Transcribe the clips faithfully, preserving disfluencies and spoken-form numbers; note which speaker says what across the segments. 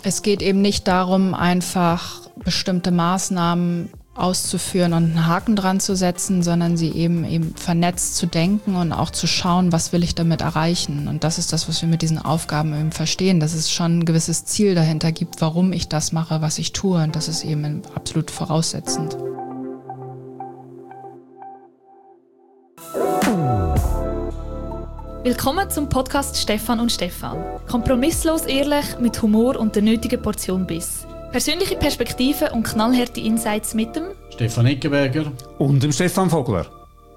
Speaker 1: Es geht eben nicht darum, einfach bestimmte Maßnahmen auszuführen und einen Haken dran zu setzen, sondern sie eben eben vernetzt zu denken und auch zu schauen, was will ich damit erreichen. Und das ist das, was wir mit diesen Aufgaben eben verstehen, dass es schon ein gewisses Ziel dahinter gibt, warum ich das mache, was ich tue. Und das ist eben absolut voraussetzend.
Speaker 2: Willkommen zum Podcast Stefan und Stefan. Kompromisslos ehrlich, mit Humor und der nötigen Portion Biss. Persönliche Perspektiven und knallharte Insights mit dem
Speaker 3: Stefan Eckenberger
Speaker 4: und dem Stefan Vogler.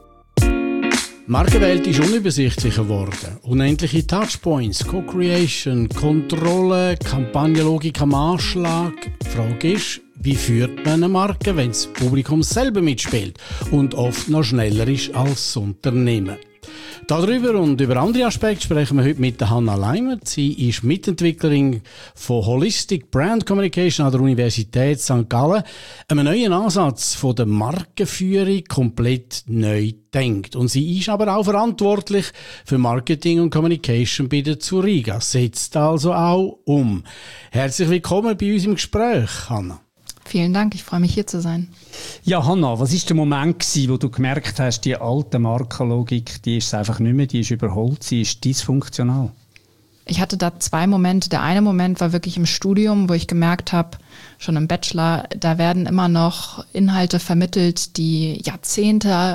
Speaker 3: Die Markenwelt ist unübersichtlicher geworden. Unendliche Touchpoints, Co-Creation, Kontrolle, Kampagnenlogik am Anschlag. Die Frage ist, wie führt man eine Marke, wenn das Publikum selber mitspielt und oft noch schneller ist als das Unternehmen? Darüber und über andere Aspekte sprechen wir heute mit Hannah Leimert. Sie ist Mitentwicklerin von Holistic Brand Communication an der Universität Sankt Gallen. Einen neuen Ansatz von der Markenführung komplett neu denkt. Und sie ist aber auch verantwortlich für Marketing und Communication bei der Zuriga. Setzt also auch um. Herzlich willkommen bei uns im Gespräch, Hannah.
Speaker 1: Vielen Dank, ich freue mich hier zu sein.
Speaker 4: Ja, Hannah, was war der Moment gewesen, wo du gemerkt hast, die alte Markenlogik, die ist einfach nicht mehr, die ist überholt, sie ist dysfunktional?
Speaker 1: Ich hatte da zwei Momente. Der eine Moment war wirklich im Studium, wo ich gemerkt habe, schon im Bachelor, da werden immer noch Inhalte vermittelt, die Jahrzehnte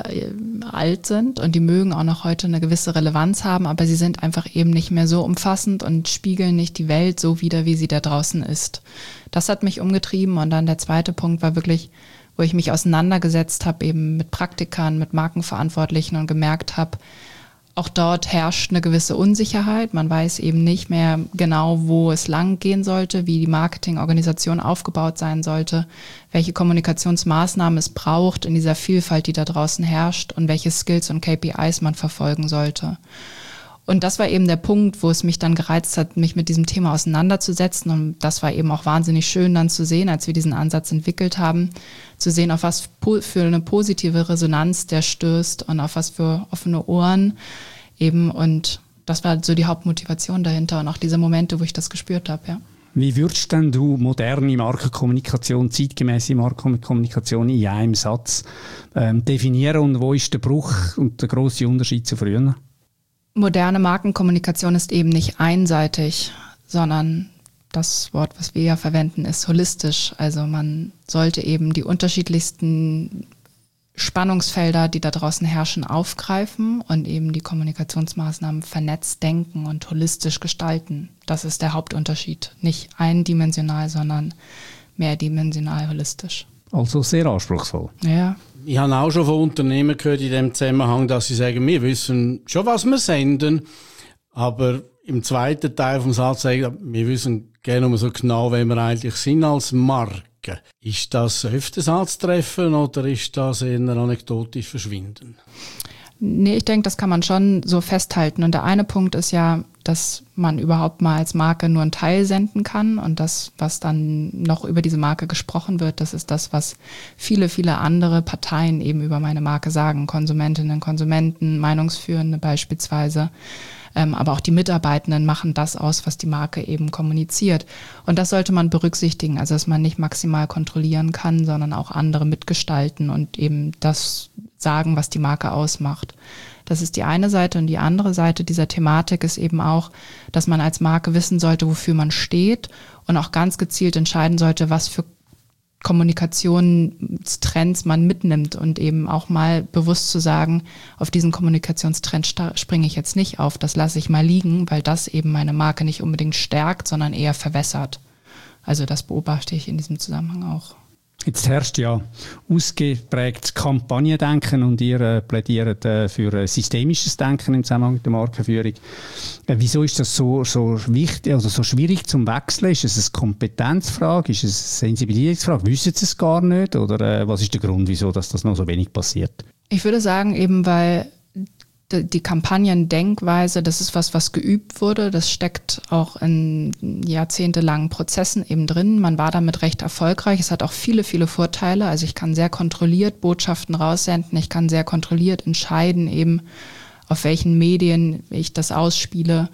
Speaker 1: alt sind und die mögen auch noch heute eine gewisse Relevanz haben, aber sie sind einfach eben nicht mehr so umfassend und spiegeln nicht die Welt so wider, wie sie da draußen ist. Das hat mich umgetrieben und dann der zweite Punkt war wirklich, wo ich mich auseinandergesetzt habe, eben mit Praktikern, mit Markenverantwortlichen und gemerkt habe, auch dort herrscht eine gewisse Unsicherheit. Man weiß eben nicht mehr genau, wo es lang gehen sollte, wie die Marketingorganisation aufgebaut sein sollte, welche Kommunikationsmaßnahmen es braucht in dieser Vielfalt, die da draußen herrscht und welche Skills und K P Is man verfolgen sollte. Und das war eben der Punkt, wo es mich dann gereizt hat, mich mit diesem Thema auseinanderzusetzen. Und das war eben auch wahnsinnig schön dann zu sehen, als wir diesen Ansatz entwickelt haben, zu sehen, auf was für eine positive Resonanz der stößt und auf was für offene Ohren eben. Und das war so die Hauptmotivation dahinter und auch diese Momente, wo ich das gespürt habe, ja.
Speaker 4: Wie würdest denn du moderne Markenkommunikation, zeitgemäße Markenkommunikation in einem Satz ähm, definieren und wo ist der Bruch und der grosse Unterschied zu früher?
Speaker 1: Moderne Markenkommunikation ist eben nicht einseitig, sondern das Wort, was wir ja verwenden, ist holistisch. Also man sollte eben die unterschiedlichsten Spannungsfelder, die da draußen herrschen, aufgreifen und eben die Kommunikationsmaßnahmen vernetzt denken und holistisch gestalten. Das ist der Hauptunterschied. Nicht eindimensional, sondern mehrdimensional holistisch.
Speaker 4: Also sehr anspruchsvoll.
Speaker 1: Ja.
Speaker 3: Ich habe auch schon von Unternehmen gehört in dem Zusammenhang, dass sie sagen, wir wissen schon, was wir senden, aber im zweiten Teil vom Satz sagen, wir wissen gerne nur so genau, wer wir eigentlich sind als Marke. Ist das öfters anzutreffen oder ist das eher anekdotisch verschwinden?
Speaker 1: Nee, ich denke, das kann man schon so festhalten. Und der eine Punkt ist ja, dass man überhaupt mal als Marke nur einen Teil senden kann. Und das, was dann noch über diese Marke gesprochen wird, das ist das, was viele, viele andere Parteien eben über meine Marke sagen. Konsumentinnen, Konsumenten, Meinungsführende beispielsweise. Ähm, aber auch die Mitarbeitenden machen das aus, was die Marke eben kommuniziert. Und das sollte man berücksichtigen, also dass man nicht maximal kontrollieren kann, sondern auch andere mitgestalten und eben das sagen, was die Marke ausmacht. Das ist die eine Seite und die andere Seite dieser Thematik ist eben auch, dass man als Marke wissen sollte, wofür man steht und auch ganz gezielt entscheiden sollte, was für Kommunikationstrends man mitnimmt und eben auch mal bewusst zu sagen, auf diesen Kommunikationstrend springe ich jetzt nicht auf, das lasse ich mal liegen, weil das eben meine Marke nicht unbedingt stärkt, sondern eher verwässert. Also das beobachte ich in diesem Zusammenhang auch.
Speaker 4: Jetzt herrscht ja ausgeprägtes Kampagnendenken und ihr äh, plädiert äh, für äh, systemisches Denken im Zusammenhang mit der Markenführung. Äh, wieso ist das so, so wichtig, also so schwierig zum Wechseln? Ist es eine Kompetenzfrage? Ist es eine Sensibilitätsfrage? Wissen Sie es gar nicht? Oder äh, was ist der Grund, wieso dass das noch so wenig passiert?
Speaker 1: Ich würde sagen, eben weil die Kampagnendenkweise, das ist was, was geübt wurde. Das steckt auch in jahrzehntelangen Prozessen eben drin. Man war damit recht erfolgreich. Es hat auch viele, viele Vorteile. Also ich kann sehr kontrolliert Botschaften raussenden. Ich kann sehr kontrolliert entscheiden, eben auf welchen Medien ich das ausspiele.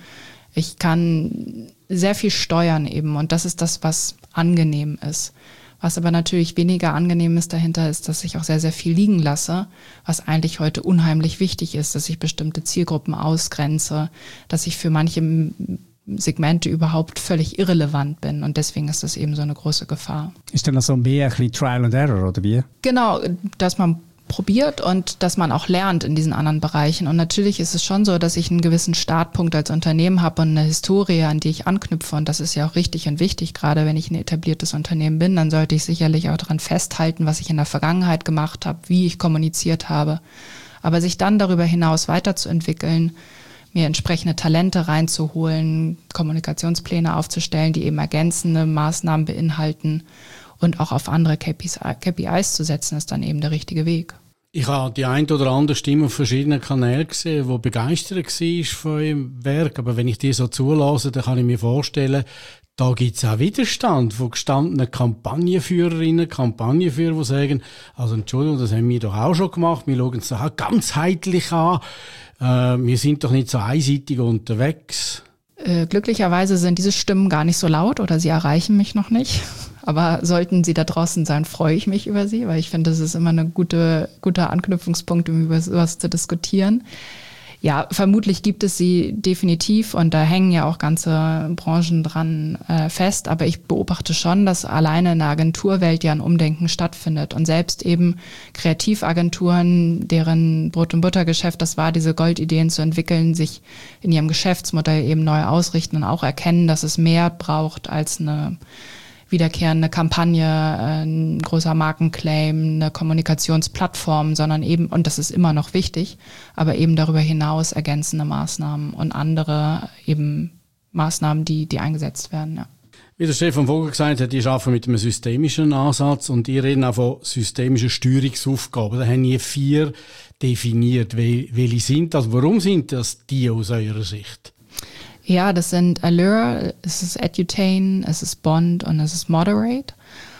Speaker 1: Ich kann sehr viel steuern eben und das ist das, was angenehm ist. Was aber natürlich weniger angenehm ist dahinter, ist, dass ich auch sehr, sehr viel liegen lasse, was eigentlich heute unheimlich wichtig ist, dass ich bestimmte Zielgruppen ausgrenze, dass ich für manche Segmente überhaupt völlig irrelevant bin und deswegen ist das eben so eine große Gefahr.
Speaker 4: Ist dann also mehr ein bisschen Trial and Error oder wie?
Speaker 1: Genau, dass man probiert und dass man auch lernt in diesen anderen Bereichen. Und natürlich ist es schon so, dass ich einen gewissen Startpunkt als Unternehmen habe und eine Historie, an die ich anknüpfe. Und das ist ja auch richtig und wichtig. Gerade wenn ich ein etabliertes Unternehmen bin, dann sollte ich sicherlich auch daran festhalten, was ich in der Vergangenheit gemacht habe, wie ich kommuniziert habe. Aber sich dann darüber hinaus weiterzuentwickeln, mir entsprechende Talente reinzuholen, Kommunikationspläne aufzustellen, die eben ergänzende Maßnahmen beinhalten und auch auf andere K P Is zu setzen, ist dann eben der richtige Weg.
Speaker 3: Ich habe die ein oder andere Stimme auf verschiedenen Kanälen gesehen, die begeistert war von eurem Werk. Aber wenn ich die so zulasse, dann kann ich mir vorstellen, da gibt es auch Widerstand von gestandenen Kampagnenführerinnen, Kampagnenführer, die sagen, also Entschuldigung, das haben wir doch auch schon gemacht, wir schauen es doch ganzheitlich an, äh, wir sind doch nicht so einseitig unterwegs.
Speaker 1: Äh, glücklicherweise sind diese Stimmen gar nicht so laut oder sie erreichen mich noch nicht. Aber sollten sie da draußen sein, freue ich mich über sie, weil ich finde, das ist immer ein gute, guter Anknüpfungspunkt, um über sowas zu diskutieren. Ja, vermutlich gibt es sie definitiv und da hängen ja auch ganze Branchen dran äh, fest. Aber ich beobachte schon, dass alleine in der Agenturwelt ja ein Umdenken stattfindet. Und selbst eben Kreativagenturen, deren Brot- und Buttergeschäft das war, diese Goldideen zu entwickeln, sich in ihrem Geschäftsmodell eben neu ausrichten und auch erkennen, dass es mehr braucht als eine wiederkehrende Kampagne, ein großer Markenclaim, eine Kommunikationsplattform, sondern eben, und das ist immer noch wichtig, aber eben darüber hinaus ergänzende Maßnahmen und andere eben Maßnahmen, die, die eingesetzt werden, ja.
Speaker 3: Wie der Stefan Vogel gesagt hat, die arbeiten mit einem systemischen Ansatz und die reden auch von systemischen Steuerungsaufgaben. Da haben die vier definiert. Welche sind das? Warum sind das die aus eurer Sicht?
Speaker 1: Ja, das sind Allure, es ist Edutain, es ist Bond und es ist Moderate.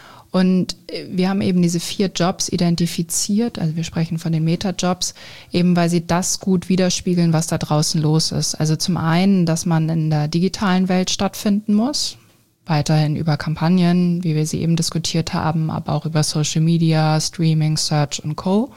Speaker 1: Und wir haben eben diese vier Jobs identifiziert, also wir sprechen von den Meta-Jobs, eben weil sie das gut widerspiegeln, was da draußen los ist. Also zum einen, dass man in der digitalen Welt stattfinden muss, weiterhin über Kampagnen, wie wir sie eben diskutiert haben, aber auch über Social Media, Streaming, Search und Co.,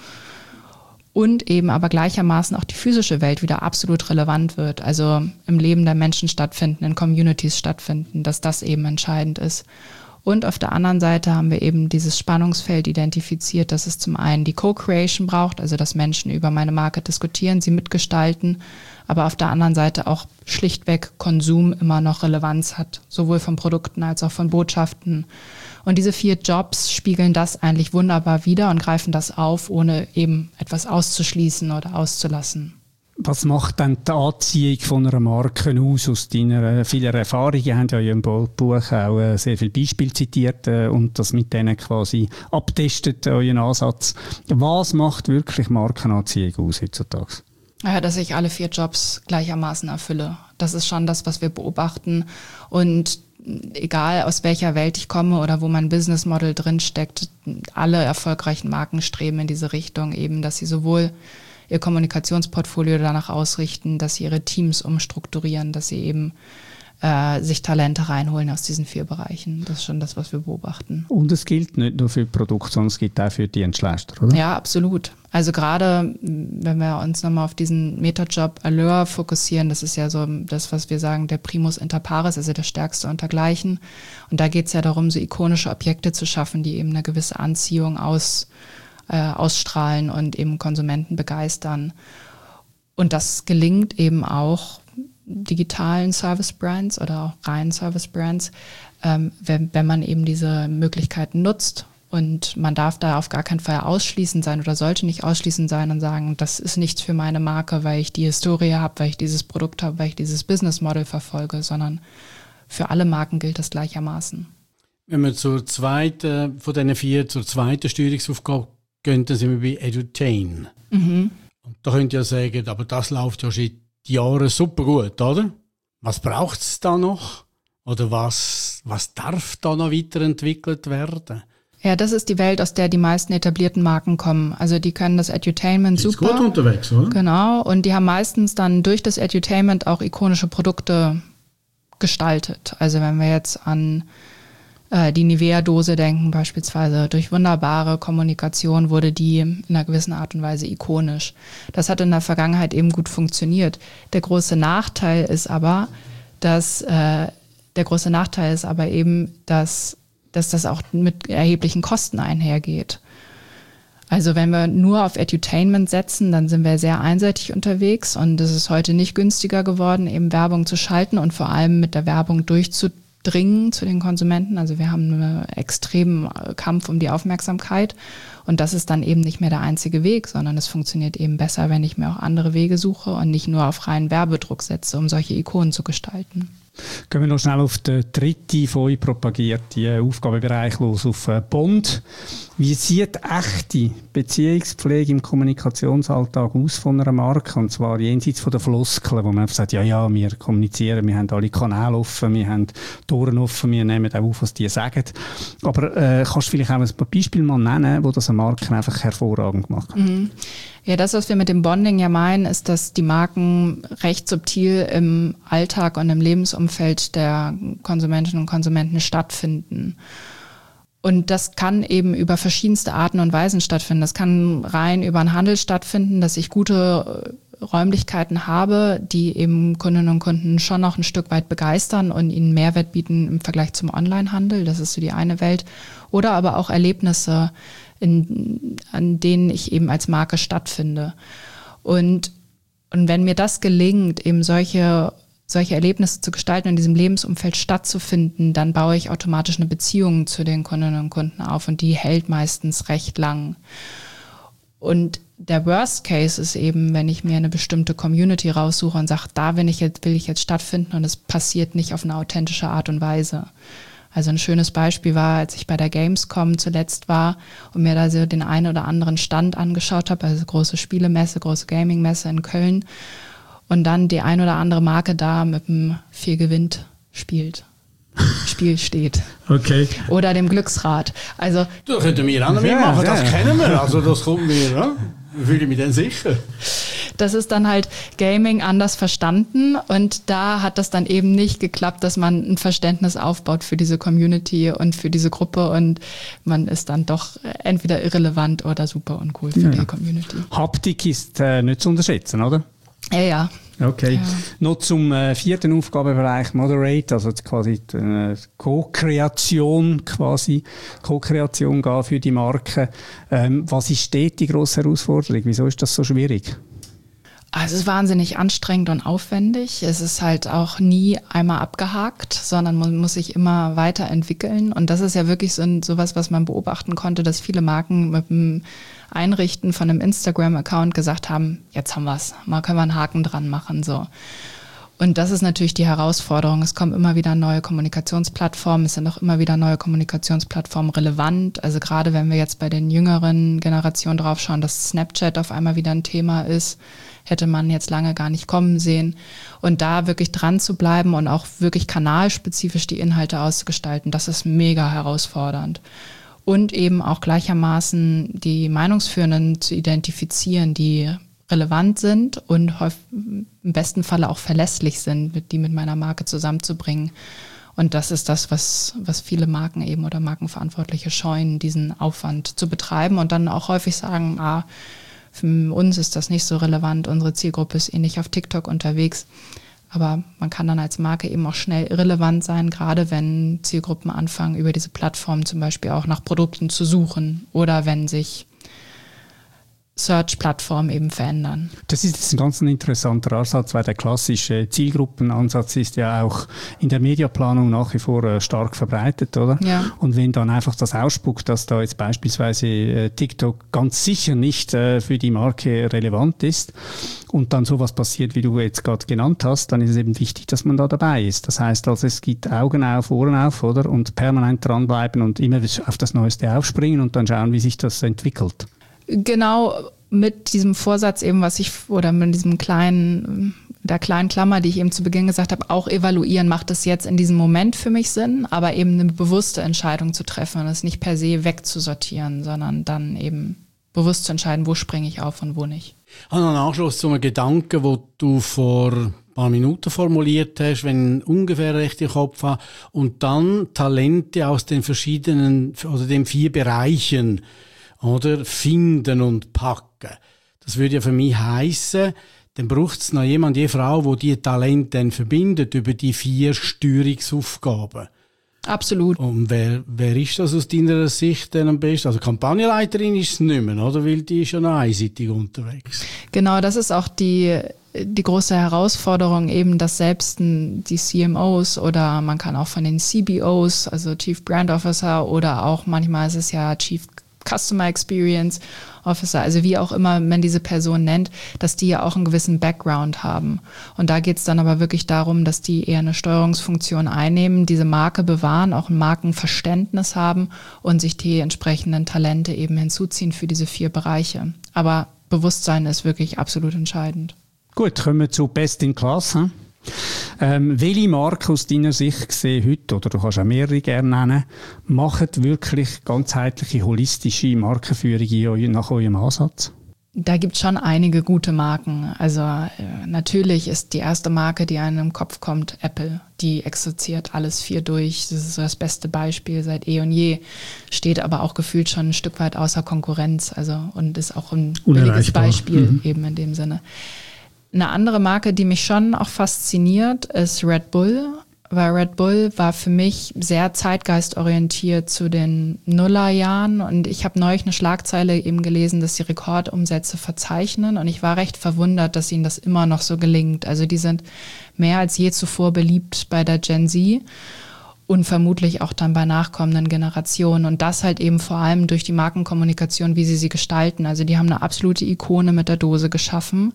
Speaker 1: und eben aber gleichermaßen auch die physische Welt wieder absolut relevant wird, also im Leben der Menschen stattfinden, in Communities stattfinden, dass das eben entscheidend ist. Und auf der anderen Seite haben wir eben dieses Spannungsfeld identifiziert, dass es zum einen die Co-Creation braucht, also dass Menschen über meine Marke diskutieren, sie mitgestalten, aber auf der anderen Seite auch schlichtweg Konsum immer noch Relevanz hat, sowohl von Produkten als auch von Botschaften. Und diese vier Jobs spiegeln das eigentlich wunderbar wider und greifen das auf, ohne eben etwas auszuschließen oder auszulassen.
Speaker 4: Was macht denn die Anziehung von einer Marke aus? Aus deiner vielen Erfahrungen, ihr habt ja in eurem Buch auch sehr viele Beispiele zitiert und das mit denen quasi abtestet, euren Ansatz. Was macht wirklich Markenanziehung aus heutzutage?
Speaker 1: Ja, dass ich alle vier Jobs gleichermaßen erfülle. Das ist schon das, was wir beobachten. Und egal aus welcher Welt ich komme oder wo mein Business Model drin steckt, alle erfolgreichen Marken streben in diese Richtung eben, dass sie sowohl ihr Kommunikationsportfolio danach ausrichten, dass sie ihre Teams umstrukturieren, dass sie eben äh, sich Talente reinholen aus diesen vier Bereichen. Das ist schon das, was wir beobachten.
Speaker 4: Und es gilt nicht nur für Produkte, sondern es gilt auch für die Dienstleister, oder?
Speaker 1: Ja, absolut. Also gerade, wenn wir uns nochmal auf diesen Metajob Allure fokussieren, das ist ja so das, was wir sagen, der Primus inter pares, also der Stärkste untergleichen. Und da geht es ja darum, so ikonische Objekte zu schaffen, die eben eine gewisse Anziehung aus, äh, ausstrahlen und eben Konsumenten begeistern. Und das gelingt eben auch digitalen Service-Brands oder auch reinen Service-Brands, ähm, wenn, wenn man eben diese Möglichkeiten nutzt. Und man darf da auf gar keinen Fall ausschließend sein oder sollte nicht ausschließend sein und sagen, das ist nichts für meine Marke, weil ich die Historie habe, weil ich dieses Produkt habe, weil ich dieses Business Model verfolge, sondern für alle Marken gilt das gleichermaßen.
Speaker 3: Wenn wir zur zweiten, von diesen vier zur zweiten Steuerungsaufgabe gehen, dann sind wir bei Edutain. Mhm. Und da könnt ihr ja sagen, aber das läuft ja schon Jahren super gut, oder? Was braucht es da noch? Oder was, was darf da noch weiterentwickelt werden?
Speaker 1: Ja, das ist die Welt, aus der die meisten etablierten Marken kommen. Also die können das Edutainment
Speaker 3: Ist
Speaker 1: super.
Speaker 3: gut unterwegs, oder?
Speaker 1: Genau, und die haben meistens dann durch das Edutainment auch ikonische Produkte gestaltet. Also wenn wir jetzt an äh, die Nivea-Dose denken beispielsweise, durch wunderbare Kommunikation wurde die in einer gewissen Art und Weise ikonisch. Das hat in der Vergangenheit eben gut funktioniert. Der große Nachteil ist aber, dass äh, der große Nachteil ist aber eben, dass dass das auch mit erheblichen Kosten einhergeht. Also wenn wir nur auf Edutainment setzen, dann sind wir sehr einseitig unterwegs und es ist heute nicht günstiger geworden, eben Werbung zu schalten und vor allem mit der Werbung durchzudringen zu den Konsumenten. Also wir haben einen extremen Kampf um die Aufmerksamkeit und das ist dann eben nicht mehr der einzige Weg, sondern es funktioniert eben besser, wenn ich mir auch andere Wege suche und nicht nur auf reinen Werbedruck setze, um solche Ikonen zu gestalten.
Speaker 4: Gehen wir noch schnell auf den dritten von euch propagierten Aufgabenbereich los, auf Bond. Wie sieht echte Beziehungspflege im Kommunikationsalltag aus von einer Marke? Und zwar jenseits von der Floskeln, wo man einfach sagt, ja, ja, wir kommunizieren, wir haben alle Kanäle offen, wir haben Toren offen, wir nehmen auch auf, was die sagen. Aber äh, kannst du vielleicht auch ein Beispiel mal nennen, wo das eine Marke einfach hervorragend macht?
Speaker 1: Mhm. Ja, das, was wir mit dem Bonding ja meinen, ist, dass die Marken recht subtil im Alltag und im Lebensumfeld der Konsumentinnen und Konsumenten stattfinden. Und das kann eben über verschiedenste Arten und Weisen stattfinden. Das kann rein über den Handel stattfinden, dass ich gute Räumlichkeiten habe, die eben Kundinnen und Kunden schon noch ein Stück weit begeistern und ihnen Mehrwert bieten im Vergleich zum Onlinehandel. Das ist so die eine Welt. Oder aber auch Erlebnisse, in, an denen ich eben als Marke stattfinde. Und, und wenn mir das gelingt, eben solche, solche Erlebnisse zu gestalten, in diesem Lebensumfeld stattzufinden, dann baue ich automatisch eine Beziehung zu den Kundinnen und Kunden auf und die hält meistens recht lang. Und der Worst Case ist eben, wenn ich mir eine bestimmte Community raussuche und sage, da will ich jetzt, will ich jetzt stattfinden und es passiert nicht auf eine authentische Art und Weise. Also ein schönes Beispiel war, als ich bei der Gamescom zuletzt war und mir da so den einen oder anderen Stand angeschaut habe, also große Spielemesse, große Gaming-Messe in Köln und dann die ein oder andere Marke da mit dem Viel gewinnt spielt. Spiel steht.
Speaker 4: Okay.
Speaker 1: Oder dem Glücksrad. Also,
Speaker 3: das könnten wir auch noch mitmachen, ja, das ja. kennen wir. Also das kommt mir, ja? Fühle ich mich dann sicher.
Speaker 1: Das ist dann halt Gaming anders verstanden und da hat das dann eben nicht geklappt, dass man ein Verständnis aufbaut für diese Community und für diese Gruppe und man ist dann doch entweder irrelevant oder super uncool für ja. die Community.
Speaker 4: Haptik ist äh, nicht zu unterschätzen, oder?
Speaker 1: Ja, ja.
Speaker 4: Okay.
Speaker 1: Ja.
Speaker 4: Noch zum äh, vierten Aufgabenbereich Moderate, also quasi die äh, Co-Kreation quasi, Co-Kreation gehen für die Marke. Ähm, was ist dort die grosse Herausforderung? Wieso ist das so schwierig?
Speaker 1: Also es ist wahnsinnig anstrengend und aufwendig. Es ist halt auch nie einmal abgehakt, sondern man muss sich immer weiterentwickeln. Und das ist ja wirklich so ein, sowas, was man beobachten konnte, dass viele Marken mit dem Einrichten von einem Instagram-Account gesagt haben, jetzt haben wir es, mal können wir einen Haken dran machen. So. Und das ist natürlich die Herausforderung. Es kommen immer wieder neue Kommunikationsplattformen, es sind auch immer wieder neue Kommunikationsplattformen relevant. Also gerade wenn wir jetzt bei den jüngeren Generationen drauf schauen, dass Snapchat auf einmal wieder ein Thema ist, hätte man jetzt lange gar nicht kommen sehen. Und da wirklich dran zu bleiben und auch wirklich kanalspezifisch die Inhalte auszugestalten, das ist mega herausfordernd. Und eben auch gleichermaßen die Meinungsführenden zu identifizieren, die relevant sind und im besten Falle auch verlässlich sind, die mit meiner Marke zusammenzubringen. Und das ist das, was, was viele Marken eben oder Markenverantwortliche scheuen, diesen Aufwand zu betreiben und dann auch häufig sagen, ah, für uns ist das nicht so relevant, unsere Zielgruppe ist eh nicht auf TikTok unterwegs. Aber man kann dann als Marke eben auch schnell irrelevant sein, gerade wenn Zielgruppen anfangen, über diese Plattform zum Beispiel auch nach Produkten zu suchen oder wenn sich Search-Plattformen eben verändern.
Speaker 4: Das ist jetzt ein ganz interessanter Ansatz, weil der klassische Zielgruppenansatz ist ja auch in der Mediaplanung nach wie vor äh, stark verbreitet, oder?
Speaker 1: Ja.
Speaker 4: Und wenn dann einfach das ausspuckt, dass da jetzt beispielsweise äh, TikTok ganz sicher nicht äh, für die Marke relevant ist und dann sowas passiert, wie du jetzt gerade genannt hast, dann ist es eben wichtig, dass man da dabei ist. Das heißt also, es gibt Augen auf, Ohren auf, oder? Und permanent dranbleiben und immer auf das Neueste aufspringen und dann schauen, wie sich das entwickelt.
Speaker 1: Genau mit diesem Vorsatz eben, was ich, oder mit diesem kleinen, der kleinen Klammer, die ich eben zu Beginn gesagt habe, auch evaluieren, macht es jetzt in diesem Moment für mich Sinn, aber eben eine bewusste Entscheidung zu treffen und es nicht per se wegzusortieren, sondern dann eben bewusst zu entscheiden, wo springe ich auf und wo nicht.
Speaker 3: Ich habe noch einen Anschluss zu einem Gedanken, den du vor ein paar Minuten formuliert hast, wenn ich ungefähr recht im Kopf habe, und dann Talente aus den verschiedenen, oder den vier Bereichen, oder, finden und packen. Das würde ja für mich heissen, dann braucht es noch jemand, die Frau, wo die Talente dann verbindet über die vier Steuerungsaufgaben.
Speaker 1: Absolut.
Speaker 3: Und wer, wer ist das aus deiner Sicht denn am besten? Also Kampagnenleiterin ist es nicht mehr, oder? Weil die ist ja noch einseitig unterwegs.
Speaker 1: Genau, das ist auch die, die große Herausforderung eben, dass selbst die C M Os oder man kann auch von den C B Os, also Chief Brand Officer, oder auch manchmal ist es ja Chief Customer Experience Officer, also wie auch immer man diese Person nennt, dass die ja auch einen gewissen Background haben. Und da geht es dann aber wirklich darum, dass die eher eine Steuerungsfunktion einnehmen, diese Marke bewahren, auch ein Markenverständnis haben und sich die entsprechenden Talente eben hinzuziehen für diese vier Bereiche. Aber Bewusstsein ist wirklich absolut entscheidend.
Speaker 4: Gut, kommen wir zu Best in Class. Hm? Ähm, welche Marken aus deiner Sicht gesehen heute, oder du kannst auch mehrere gerne nennen, machen wirklich ganzheitliche, holistische Markenführung nach eurem Ansatz?
Speaker 1: Da gibt es schon einige gute Marken. Also äh, natürlich ist die erste Marke, die einem im Kopf kommt, Apple. Die exerziert alles vier durch. Das ist so das beste Beispiel seit eh und je. Steht aber auch gefühlt schon ein Stück weit außer Konkurrenz. Also und ist auch ein billiges Beispiel mhm. eben in dem Sinne. Eine andere Marke, die mich schon auch fasziniert, ist Red Bull, weil Red Bull war für mich sehr zeitgeistorientiert zu den Nullerjahren und ich habe neulich eine Schlagzeile eben gelesen, dass sie Rekordumsätze verzeichnen und ich war recht verwundert, dass ihnen das immer noch so gelingt. Also die sind mehr als je zuvor beliebt bei der Gen Z und vermutlich auch dann bei nachkommenden Generationen und das halt eben vor allem durch die Markenkommunikation, wie sie sie gestalten. Also die haben eine absolute Ikone mit der Dose geschaffen,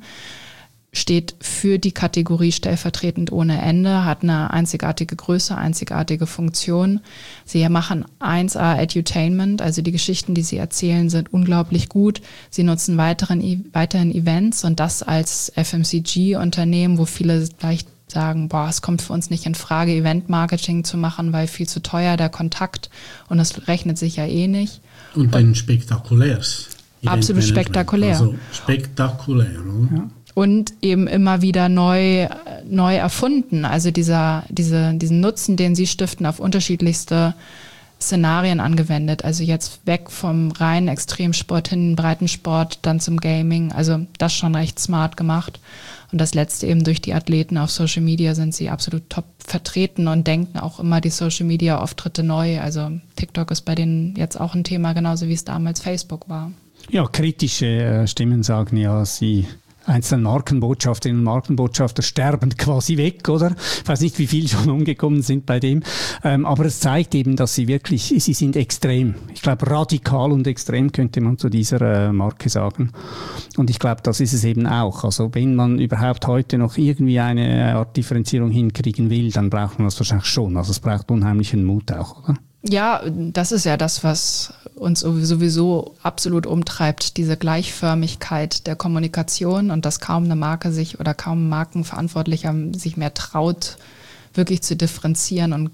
Speaker 1: steht für die Kategorie stellvertretend ohne Ende, hat eine einzigartige Größe, einzigartige Funktion. Sie machen eins A Edutainment, also die Geschichten, die sie erzählen, sind unglaublich gut. Sie nutzen weiteren, weiterhin Events und das als F M C G-Unternehmen, wo viele vielleicht sagen, boah, es kommt für uns nicht in Frage, Event-Marketing zu machen, weil viel zu teuer der Kontakt und das rechnet sich ja eh nicht.
Speaker 3: Und ein spektakuläres
Speaker 1: Absolut spektakulär.
Speaker 3: Also spektakulär, oder?
Speaker 1: Ja. Und eben immer wieder neu, neu erfunden. Also dieser, diese, diesen Nutzen, den sie stiften, auf unterschiedlichste Szenarien angewendet. Also jetzt weg vom reinen Extremsport hin in den Breitensport, dann zum Gaming. Also das schon recht smart gemacht. Und das letzte eben durch die Athleten auf Social Media sind sie absolut top vertreten und denken auch immer die Social Media Auftritte neu. Also TikTok ist bei denen jetzt auch ein Thema, genauso wie es damals Facebook war.
Speaker 4: Ja, kritische Stimmen sagen ja, sie einzelne Markenbotschafterinnen und Markenbotschafter sterben quasi weg, oder? Ich weiß nicht, wie viele schon umgekommen sind bei dem. Ähm, aber es zeigt eben, dass sie wirklich, sie sind extrem. Ich glaube, radikal und extrem könnte man zu dieser äh, Marke sagen. Und ich glaube, das ist es eben auch. Also wenn man überhaupt heute noch irgendwie eine Art Differenzierung hinkriegen will, dann braucht man das wahrscheinlich schon. Also es braucht unheimlichen Mut auch, oder?
Speaker 1: Ja, das ist ja das, was uns sowieso absolut umtreibt, diese Gleichförmigkeit der Kommunikation und dass kaum eine Marke sich oder kaum ein Markenverantwortlicher sich mehr traut, wirklich zu differenzieren und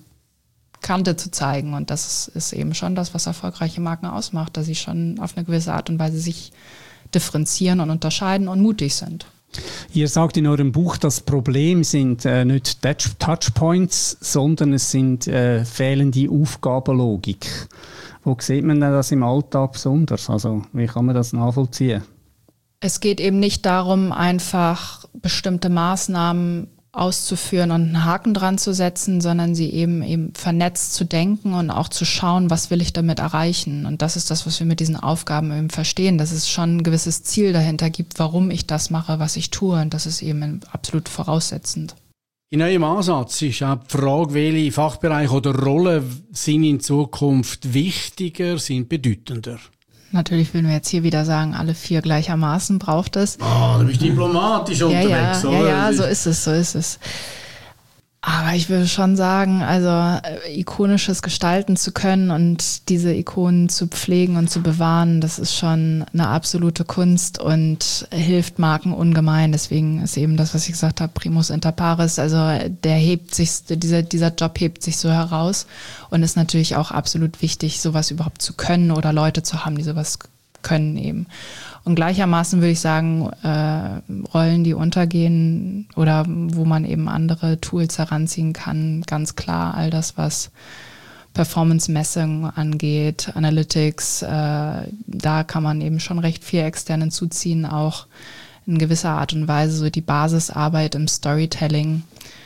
Speaker 1: Kante zu zeigen. Und das ist eben schon das, was erfolgreiche Marken ausmacht, dass sie schon auf eine gewisse Art und Weise sich differenzieren und unterscheiden und mutig sind.
Speaker 4: Ihr sagt in eurem Buch, das Problem sind äh, nicht Touchpoints, sondern es sind äh, fehlende Aufgabenlogik. Wo sieht man denn das im Alltag besonders? Also wie kann man das nachvollziehen?
Speaker 1: Es geht eben nicht darum, einfach bestimmte Maßnahmen auszuführen und einen Haken dran zu setzen, sondern sie eben eben vernetzt zu denken und auch zu schauen, was will ich damit erreichen. Und das ist das, was wir mit diesen Aufgaben eben verstehen, dass es schon ein gewisses Ziel dahinter gibt, warum ich das mache, was ich tue. Und das ist eben absolut voraussetzend.
Speaker 3: In eurem Ansatz ist auch die Frage, welche Fachbereiche oder Rollen sind in Zukunft wichtiger, sind bedeutender?
Speaker 1: Natürlich würden wir jetzt hier wieder sagen, alle vier gleichermaßen braucht es.
Speaker 3: Ah, oh, du bist diplomatisch
Speaker 1: ja,
Speaker 3: unterwegs,
Speaker 1: ja,
Speaker 3: oder?
Speaker 1: Ja, ja, so ist es, so ist es. Aber ich würde schon sagen, also äh, ikonisches gestalten zu können und diese Ikonen zu pflegen und zu bewahren, das ist schon eine absolute Kunst und hilft Marken ungemein. Deswegen ist eben das, was ich gesagt habe, Primus inter pares, also der hebt sich, dieser, dieser Job hebt sich so heraus und ist natürlich auch absolut wichtig, sowas überhaupt zu können oder Leute zu haben, die sowas können eben. Und gleichermaßen würde ich sagen, äh, Rollen, die untergehen oder wo man eben andere Tools heranziehen kann, ganz klar all das, was Performance-Messung angeht, Analytics, äh, da kann man eben schon recht viel extern hinzuziehen, auch in gewisser Art und Weise so die Basisarbeit im Storytelling,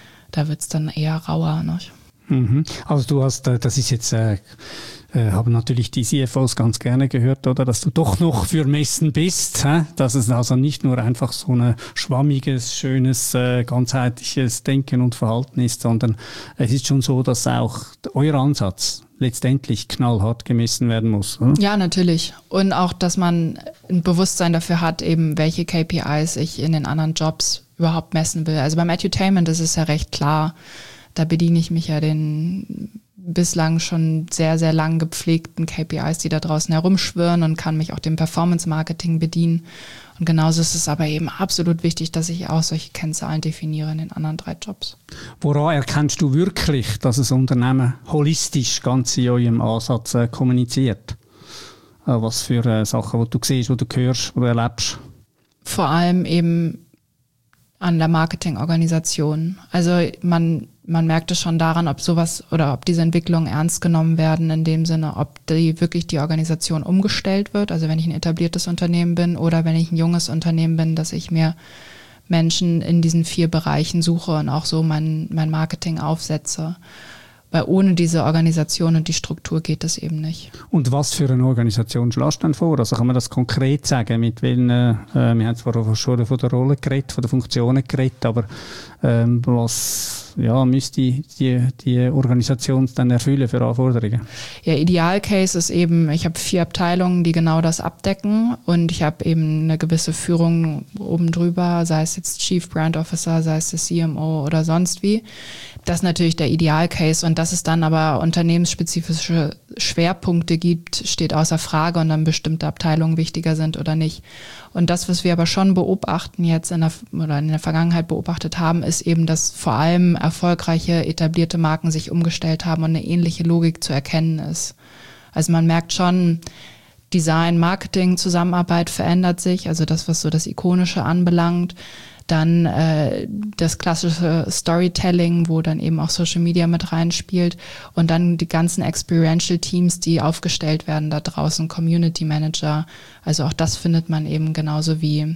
Speaker 1: da wird es dann eher rauer. Ne?
Speaker 4: Mhm. Also du hast, das ist jetzt... Äh Äh, haben natürlich die C F Os ganz gerne gehört, oder, dass du doch noch für Messen bist, hä? Dass es also nicht nur einfach so ein schwammiges, schönes, äh, ganzheitliches Denken und Verhalten ist, sondern es ist schon so, dass auch euer Ansatz letztendlich knallhart gemessen werden muss. Oder?
Speaker 1: Ja, natürlich. Und auch, dass man ein Bewusstsein dafür hat, eben welche K P Is ich in den anderen Jobs überhaupt messen will. Also beim Edutainment ist es ja recht klar, da bediene ich mich ja den bislang schon sehr, sehr lang gepflegten K P Is, die da draußen herumschwirren und kann mich auch dem Performance-Marketing bedienen. Und genauso ist es aber eben absolut wichtig, dass ich auch solche Kennzahlen definiere in den anderen drei Jobs.
Speaker 4: Woran erkennst du wirklich, dass ein Unternehmen holistisch ganz in eurem Ansatz äh, kommuniziert? Äh, was für äh, Sachen, die du siehst, die du hörst, die du erlebst?
Speaker 1: Vor allem eben an der Marketingorganisation. Also man Man merkt es schon daran, ob sowas oder ob diese Entwicklungen ernst genommen werden, in dem Sinne, ob die wirklich die Organisation umgestellt wird. Also wenn ich ein etabliertes Unternehmen bin oder wenn ich ein junges Unternehmen bin, dass ich mir Menschen in diesen vier Bereichen suche und auch so mein, mein Marketing aufsetze. Weil ohne diese Organisation und die Struktur geht es eben nicht.
Speaker 4: Und was für eine Organisation schlägst du denn vor? Also kann man das konkret sagen? Mit welchen, äh, wir haben zwar schon von der Rolle geredet, von der Funktionen geredet, aber ähm, was ja, müsste die, die Organisation dann erfüllen für Anforderungen?
Speaker 1: Ja, Idealcase ist eben, ich habe vier Abteilungen, die genau das abdecken und ich habe eben eine gewisse Führung oben drüber, sei es jetzt Chief Brand Officer, sei es der C M O oder sonst wie. Das ist natürlich der Idealcase und dass es dann aber unternehmensspezifische Schwerpunkte gibt, steht außer Frage und dann bestimmte Abteilungen wichtiger sind oder nicht. Und das, was wir aber schon beobachten jetzt in der, oder in der Vergangenheit beobachtet haben, ist eben, dass vor allem erfolgreiche, etablierte Marken sich umgestellt haben und eine ähnliche Logik zu erkennen ist. Also man merkt schon, Design, Marketing, Zusammenarbeit verändert sich, also das, was so das Ikonische anbelangt. Dann äh, das klassische Storytelling, wo dann eben auch Social Media mit reinspielt und dann die ganzen Experiential Teams, die aufgestellt werden da draußen, Community Manager. Also auch das findet man eben genauso wie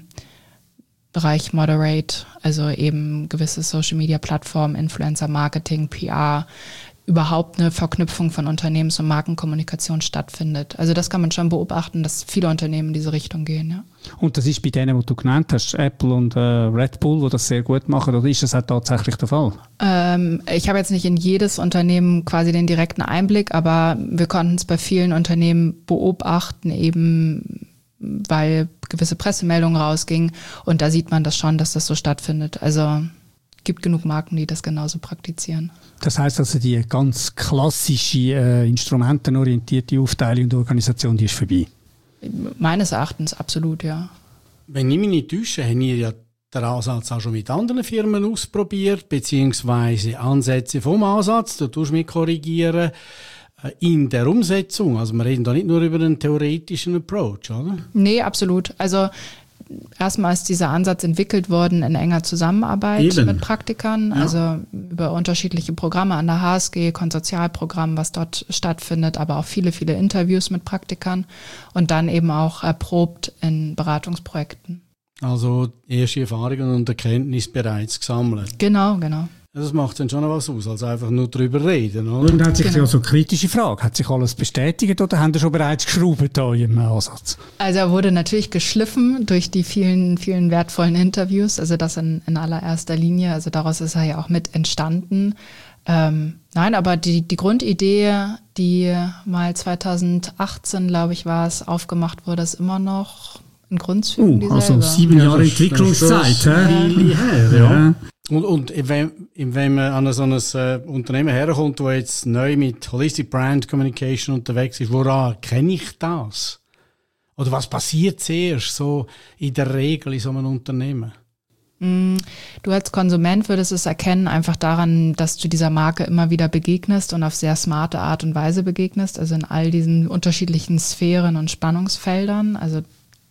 Speaker 1: Bereich Moderate, also eben gewisse Social Media Plattformen, Influencer Marketing, P R, überhaupt eine Verknüpfung von Unternehmens- und Markenkommunikation stattfindet. Also das kann man schon beobachten, dass viele Unternehmen in diese Richtung gehen. Ja.
Speaker 4: Und das ist bei denen, die du genannt hast, Apple und äh, Red Bull, die das sehr gut machen, oder ist das auch tatsächlich der Fall?
Speaker 1: Ähm, ich habe jetzt nicht in jedes Unternehmen quasi den direkten Einblick, aber wir konnten es bei vielen Unternehmen beobachten, eben weil gewisse Pressemeldungen rausgingen und da sieht man das schon, dass das so stattfindet. Also gibt genug Marken, die das genauso praktizieren.
Speaker 4: Das heißt also, die ganz klassische, äh, instrumentenorientierte Aufteilung der Organisation, die ist vorbei?
Speaker 1: Meines Erachtens absolut, ja.
Speaker 3: Wenn ich mich nicht täusche, haben wir ja den Ansatz auch schon mit anderen Firmen ausprobiert, beziehungsweise Ansätze vom Ansatz, da tust du mich korrigieren, in der Umsetzung. Also wir reden da nicht nur über einen theoretischen Approach, oder? Nee,
Speaker 1: absolut. Also erstmal ist dieser Ansatz entwickelt worden in enger Zusammenarbeit Eben. mit Praktikern, ja. also über unterschiedliche Programme an der H S G, Konsortialprogramm, was dort stattfindet, aber auch viele, viele Interviews mit Praktikern und dann eben auch erprobt in Beratungsprojekten.
Speaker 3: Also erste Erfahrungen und Erkenntnisse bereits gesammelt.
Speaker 1: Genau, genau.
Speaker 3: Das macht dann schon noch was aus, als einfach nur darüber reden, oder?
Speaker 4: Und hat sich genau. ja so eine kritische Frage, hat sich alles bestätigt oder haben Sie schon bereits geschraubt da im Ansatz?
Speaker 1: Also er wurde natürlich geschliffen durch die vielen, vielen wertvollen Interviews, also das in, in allererster Linie, also daraus ist er ja auch mit entstanden. Ähm, nein, aber die, die Grundidee, die mal zweitausendachtzehn, glaube ich, war es, aufgemacht wurde, ist immer noch in Grundzügen
Speaker 4: uh,
Speaker 1: dieselbe.
Speaker 4: Also sieben Jahre ja, Entwicklungszeit.
Speaker 3: Ja. Her, ja. Und, und wenn, wenn man an so ein äh, Unternehmen herkommt, das jetzt neu mit Holistic Brand Communication unterwegs ist, woran kenne ich das? Oder was passiert zuerst so in der Regel in so einem Unternehmen?
Speaker 1: Du als Konsument würdest es erkennen, einfach daran, dass du dieser Marke immer wieder begegnest und auf sehr smarte Art und Weise begegnest, also in all diesen unterschiedlichen Sphären und Spannungsfeldern. Also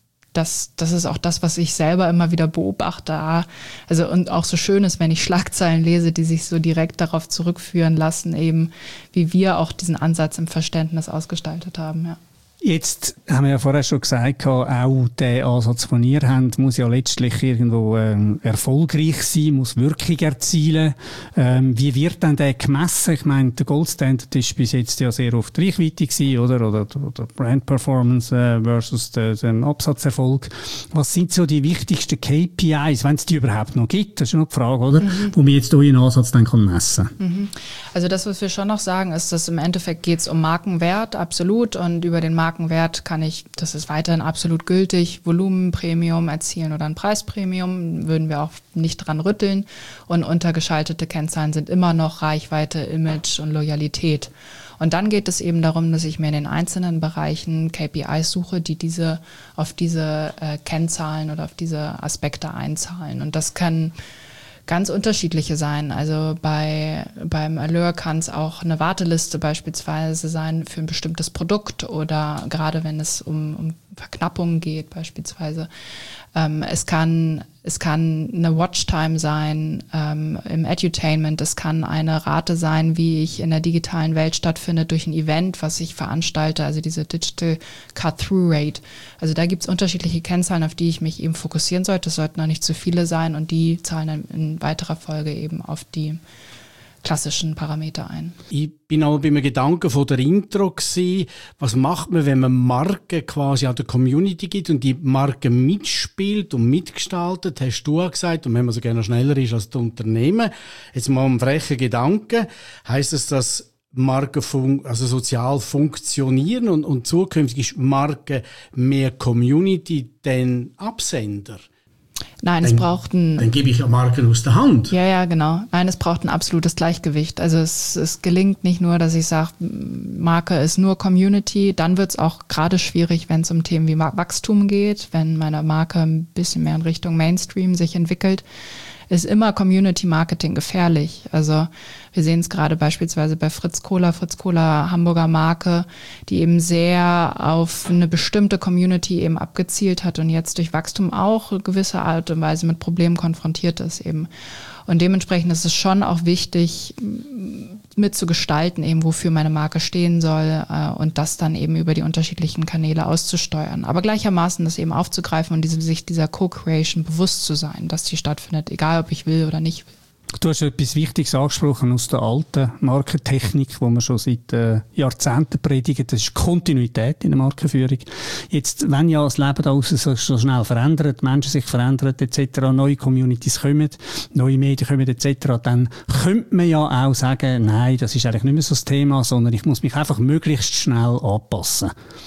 Speaker 1: das, das ist auch das, was ich selber immer wieder beobachte. Also und auch so schön ist, wenn ich Schlagzeilen lese, die sich so direkt darauf zurückführen lassen, eben wie wir auch diesen Ansatz im Verständnis ausgestaltet haben, ja.
Speaker 4: Jetzt haben wir ja vorher schon gesagt, auch der Ansatz, den ihr habt, muss ja letztlich irgendwo ähm, erfolgreich sein, muss Wirkung erzielen. Ähm, wie wird denn der gemessen? Ich meine, der Goldstandard ist bis jetzt ja sehr oft Reichweite gewesen, oder? Oder, oder Brand Performance äh, versus den, den Absatzerfolg. Was sind so die wichtigsten K P Is, wenn es die überhaupt noch gibt? Das ist noch die Frage, oder? Mhm. Wo man jetzt euren Ansatz dann kann messen kann.
Speaker 1: Mhm. Also das, was wir schon noch sagen, ist, dass im Endeffekt geht es um Markenwert, absolut. Und über den Markenwert Markenwert kann ich, das ist weiterhin absolut gültig, Volumenpremium erzielen oder ein Preispremium, würden wir auch nicht dran rütteln. Und untergeschaltete Kennzahlen sind immer noch Reichweite, Image und Loyalität. Und dann geht es eben darum, dass ich mir in den einzelnen Bereichen K P Is suche, die diese auf diese äh, Kennzahlen oder auf diese Aspekte einzahlen. Und das kann ganz unterschiedliche sein. Also bei beim Allure kann es auch eine Warteliste beispielsweise sein für ein bestimmtes Produkt oder gerade wenn es um, um Verknappungen geht beispielsweise. Ähm, es kann es kann eine Watchtime sein ähm, im Edutainment. Es kann eine Rate sein, wie ich in der digitalen Welt stattfinde durch ein Event, was ich veranstalte, also diese Digital Cut-Through-Rate. Also da gibt es unterschiedliche Kennzahlen, auf die ich mich eben fokussieren sollte. Es sollten noch nicht zu viele sein und die zahlen dann in weiterer Folge eben auf die klassischen Parameter ein.
Speaker 3: Ich bin aber bei einem Gedanken von der Intro gewesen. Was macht man, wenn man Marken quasi an der Community gibt und die Marke mitspielt und mitgestaltet? Hast du auch gesagt, und wenn man so gerne schneller ist als das Unternehmen. Jetzt mal ein frecher Gedanke. Heisst das, dass Marken fun- also sozial funktionieren und, und zukünftig ist Marke mehr Community denn Absender?
Speaker 1: Nein,
Speaker 3: dann,
Speaker 1: es braucht ein...
Speaker 3: Dann gebe ich ja Marken aus der Hand.
Speaker 1: Ja, ja, genau. Nein, es braucht ein absolutes Gleichgewicht. Also es, es gelingt nicht nur, dass ich sage, Marke ist nur Community. Dann wird es auch gerade schwierig, wenn es um Themen wie Wachstum geht, wenn meine Marke ein bisschen mehr in Richtung Mainstream sich entwickelt. Ist immer Community Marketing gefährlich. Also wir sehen es gerade beispielsweise bei Fritz Cola, Fritz Cola Hamburger Marke, die eben sehr auf eine bestimmte Community eben abgezielt hat und jetzt durch Wachstum auch gewisse Art und Weise mit Problemen konfrontiert ist eben. Und dementsprechend ist es schon auch wichtig, mitzugestalten, eben wofür meine Marke stehen soll äh, und das dann eben über die unterschiedlichen Kanäle auszusteuern. Aber gleichermaßen das eben aufzugreifen und diese, sich dieser Co-Creation bewusst zu sein, dass die stattfindet, egal ob ich will oder nicht will.
Speaker 4: Du hast etwas Wichtiges angesprochen aus der alten Markentechnik, die man schon seit äh, Jahrzehnten predigen. Das ist Kontinuität in der Markenführung. Jetzt, wenn ja das Leben da draussen so, so schnell verändert, die Menschen sich verändern et cetera, neue Communities kommen, neue Medien kommen et cetera, dann könnte man ja auch sagen, nein, das ist eigentlich nicht mehr so das Thema, sondern ich muss mich einfach möglichst schnell anpassen.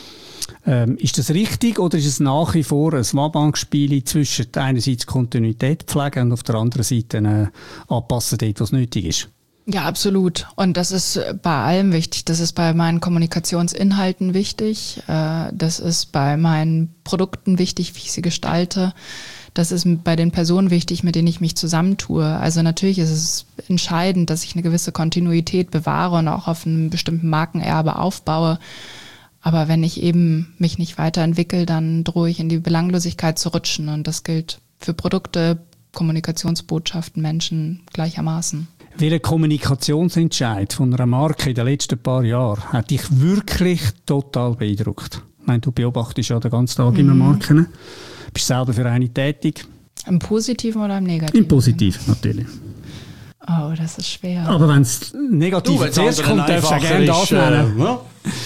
Speaker 4: Ähm, ist das richtig oder ist es nach wie vor ein Wabankspiel zwischen einerseits Kontinuität pflegen und auf der anderen Seite äh, anpassen dort, was nötig ist?
Speaker 1: Ja, absolut. Und das ist bei allem wichtig. Das ist bei meinen Kommunikationsinhalten wichtig. Äh, das ist bei meinen Produkten wichtig, wie ich sie gestalte. Das ist bei den Personen wichtig, mit denen ich mich zusammentue. Also natürlich ist es entscheidend, dass ich eine gewisse Kontinuität bewahre und auch auf einem bestimmten Markenerbe aufbaue. Aber wenn ich eben mich nicht weiterentwickle, dann drohe ich in die Belanglosigkeit zu rutschen. Und das gilt für Produkte, Kommunikationsbotschaften, Menschen gleichermaßen.
Speaker 4: Welcher Kommunikationsentscheid von einer Marke in den letzten paar Jahren hat dich wirklich total beeindruckt? Ich meine, du beobachtest ja den ganzen Tag immer Marken. Bist selber für eine tätig.
Speaker 1: Im Positiven oder im Negativen?
Speaker 4: Im Positiven, natürlich.
Speaker 1: Oh, das ist schwer.
Speaker 4: Aber wenn es negativ zuerst kommt, darfst du gerne das nennen.
Speaker 1: Äh,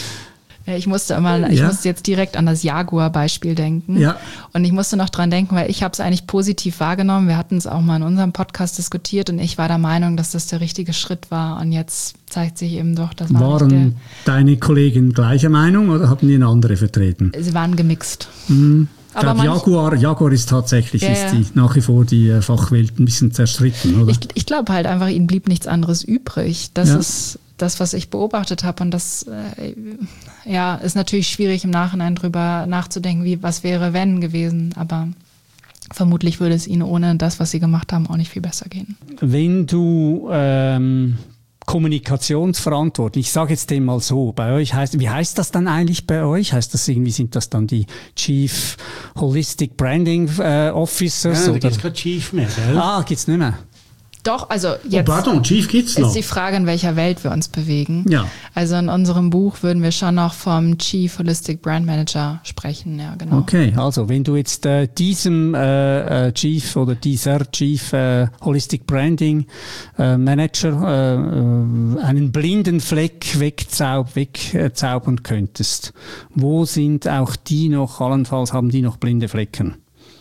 Speaker 1: Ich musste immer, ich ja. musste jetzt direkt an das Jaguar-Beispiel denken.
Speaker 4: Ja.
Speaker 1: Und ich musste noch dran denken, weil ich habe es eigentlich positiv wahrgenommen. Wir hatten es auch mal in unserem Podcast diskutiert und ich war der Meinung, dass das der richtige Schritt war. Und jetzt zeigt sich eben doch, das war
Speaker 4: Waren
Speaker 1: nicht
Speaker 4: der, deine Kollegen gleicher Meinung oder haben die eine andere vertreten?
Speaker 1: Sie waren gemixt.
Speaker 4: Mhm. Ich glaube, Jaguar, Jaguar ist tatsächlich
Speaker 1: ja,
Speaker 4: ist
Speaker 1: ja.
Speaker 4: Die, nach wie vor die äh, Fachwelt ein bisschen zerstritten, oder?
Speaker 1: Ich, ich glaube halt einfach, ihnen blieb nichts anderes übrig. Das
Speaker 4: Ja.
Speaker 1: ist das, was ich beobachtet habe. Und das äh, ja, ist natürlich schwierig im Nachhinein drüber nachzudenken, wie was wäre, wenn gewesen. Aber vermutlich würde es ihnen ohne das, was sie gemacht haben, auch nicht viel besser gehen.
Speaker 4: Wenn du ähm, Kommunikationsverantwortung, ich sage jetzt dem mal so, bei euch heißt, wie heißt das dann eigentlich bei euch? Heißt das irgendwie, sind das dann die Chief Holistic Branding äh, Officers?
Speaker 3: Ja, da
Speaker 4: oder?
Speaker 3: gibt es kein Chief mehr, gell?
Speaker 4: Ah, gibt's nicht mehr.
Speaker 1: Doch, also
Speaker 3: Oh,
Speaker 1: jetzt
Speaker 3: pardon, Chief gibt's noch.
Speaker 1: ist die Frage, in welcher Welt wir uns bewegen.
Speaker 4: Ja.
Speaker 1: Also in unserem Buch würden wir schon noch vom Chief Holistic Brand Manager sprechen, ja genau.
Speaker 4: Okay, also wenn du jetzt äh, diesem äh, äh, Chief oder dieser Chief äh, Holistic Branding äh, Manager äh, äh, einen blinden Fleck wegzaub, wegzaubern könntest, wo sind auch die noch, allenfalls haben die noch blinde Flecken?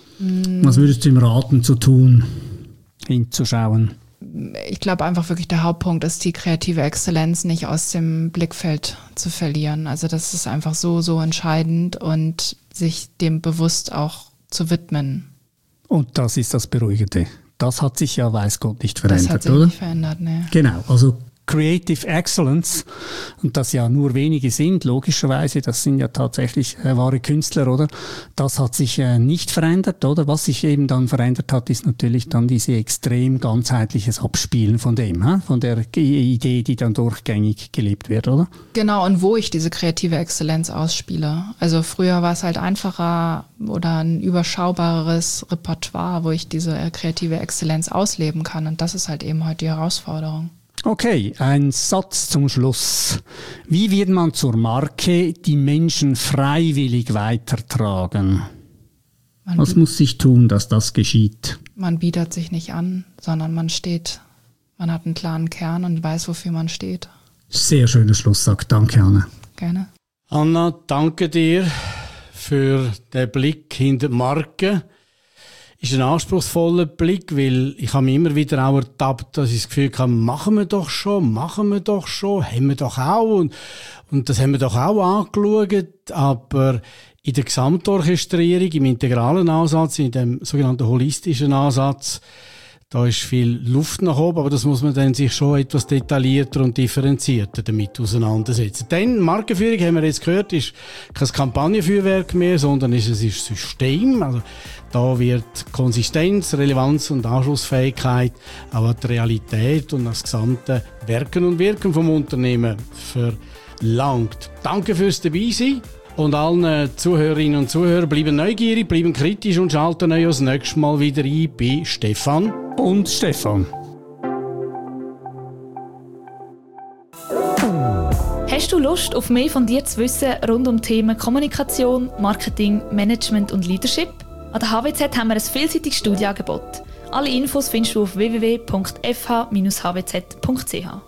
Speaker 1: Mm.
Speaker 4: Was würdest du ihm raten zu tun, hinzuschauen?
Speaker 1: Ich glaube einfach wirklich der Hauptpunkt ist, die kreative Exzellenz nicht aus dem Blickfeld zu verlieren. Also das ist einfach so, so entscheidend und sich dem bewusst auch zu widmen.
Speaker 4: Und das ist das Beruhigende. Das hat sich ja, weiß Gott, nicht verändert,
Speaker 1: das hat sich
Speaker 4: oder?
Speaker 1: nicht verändert, ne.
Speaker 4: Genau, also Creative Excellence, und das ja nur wenige sind, logischerweise, das sind ja tatsächlich äh, wahre Künstler, oder? Das hat sich äh, nicht verändert, oder? Was sich eben dann verändert hat, ist natürlich dann diese extrem ganzheitliches Abspielen von dem, hä? Von der G- Idee, die dann durchgängig gelebt wird, oder?
Speaker 1: Genau, und wo ich diese kreative Exzellenz ausspiele. Also früher war es halt einfacher oder ein überschaubareres Repertoire, wo ich diese kreative Exzellenz ausleben kann. Und das ist halt eben heute die Herausforderung.
Speaker 4: Okay, ein Satz zum Schluss. Wie wird man zur Marke, die Menschen freiwillig weitertragen?
Speaker 1: Man,
Speaker 4: Was
Speaker 1: bi-
Speaker 4: muss sich tun, dass das geschieht?
Speaker 1: man bietet sich nicht an, sondern man steht, man hat einen klaren Kern und weiß, wofür man steht.
Speaker 4: Sehr schöner Schlusssatz. Danke, Anne.
Speaker 1: Gerne.
Speaker 3: Anna, danke dir für den Blick hinter die Marke. Ist ein anspruchsvoller Blick, weil ich habe mich immer wieder auch ertappt, dass ich das Gefühl habe, machen wir doch schon, machen wir doch schon, haben wir doch auch. Und, und das haben wir doch auch angeschaut. Aber in der Gesamtorchestrierung, im integralen Ansatz, in dem sogenannten holistischen Ansatz, da ist viel Luft nach oben, aber das muss man dann sich schon etwas detaillierter und differenzierter damit auseinandersetzen. Denn Markenführung, haben wir jetzt gehört, ist kein Kampagnenfeuerwerk mehr, sondern ist ein System. Also da wird Konsistenz, Relevanz und Anschlussfähigkeit, aber die Realität und das gesamte Werken und Wirken vom Unternehmen verlangt. Danke fürs Dabeisein. Und allen Zuhörerinnen und Zuhörern bleiben neugierig, bleiben kritisch und schalten euch das nächste Mal wieder ein bei Stefan
Speaker 4: Und Stefan.
Speaker 2: Hast du Lust, auf mehr von dir zu wissen rund um Themen Kommunikation, Marketing, Management und Leadership? An der H W Z haben wir ein vielseitiges Studienangebot. Alle Infos findest du auf w w w punkt f h dash h w z punkt c h.